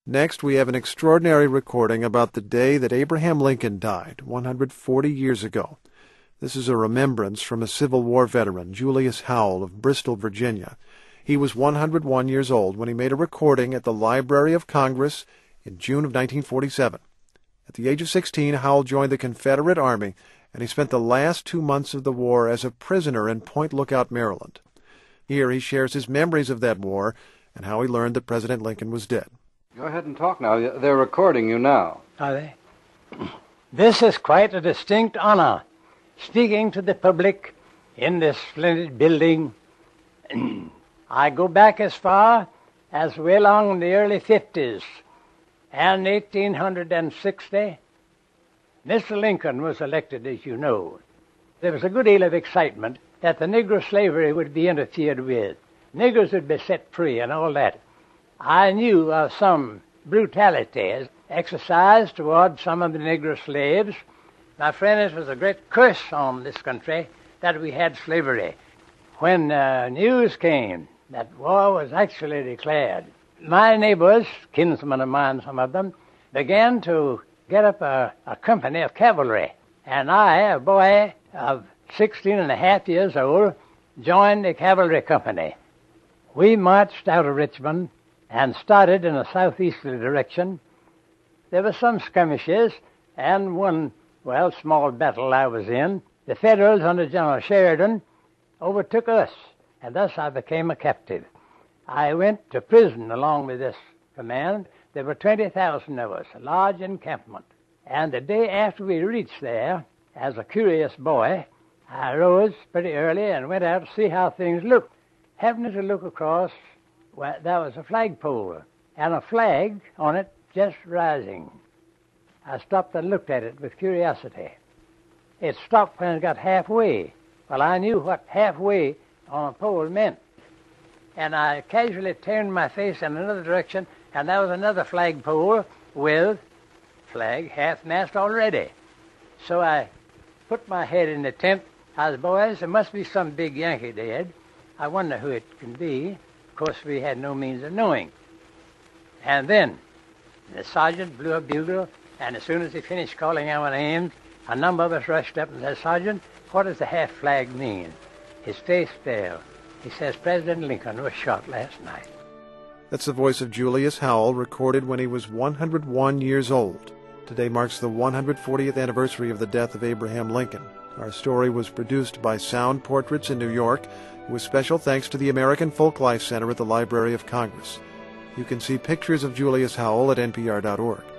Next, we have an extraordinary recording about the day that Abraham Lincoln died, 140 years ago. This is a remembrance from a Civil War veteran, Julius Howell of Bristol, Virginia. He was 101 years old when he made a recording at the Library of Congress in June of 1947. At the age of 16, Howell joined the Confederate Army, and he spent the last 2 months of the war as a prisoner in Point Lookout, Maryland. Here he shares his memories of that war and how he learned that President Lincoln was dead. Go ahead and talk now. They're recording you now. Are they? This is quite a distinct honor, speaking to the public in this splendid building. I go back as far as way along in the early 50s, and 1860, Mr. Lincoln was elected, as you know. There was a good deal of excitement that the Negro slavery would be interfered with. Negroes would be set free and all that. I knew of some brutalities exercised toward some of the Negro slaves. My friend, it was a great curse on this country that we had slavery. When news came that war was actually declared, my neighbors, kinsmen of mine, some of them, began to get up a company of cavalry. And I, a boy of 16 and a half years old, joined the cavalry company. We marched out of Richmond and started in a southeasterly direction. There were some skirmishes, and one, small battle I was in. The Federals under General Sheridan overtook us, and thus I became a captive. I went to prison along with this command. There were 20,000 of us, a large encampment. And the day after we reached there, as a curious boy, I rose pretty early and went out to see how things looked. Happened to look across, there was a flagpole, and a flag on it just rising. I stopped and looked at it with curiosity. It stopped when it got halfway. Well, I knew what halfway on a pole meant. And I casually turned my face in another direction, and there was another flagpole with flag half-mast already. So I put my head in the tent. I said, boys, there must be some big Yankee dead. I wonder who it can be. Of course, we had no means of knowing. And then the sergeant blew a bugle, and as soon as he finished calling our names, a number of us rushed up and said, Sergeant, what does the half flag mean? His face fell. He says, President Lincoln was shot last night. That's the voice of Julius Howell, recorded when he was 101 years old. Today marks the 140th anniversary of the death of Abraham Lincoln. Our story was produced by Sound Portraits in New York, with special thanks to the American Folklife Center at the Library of Congress. You can see pictures of Julius Howell at npr.org.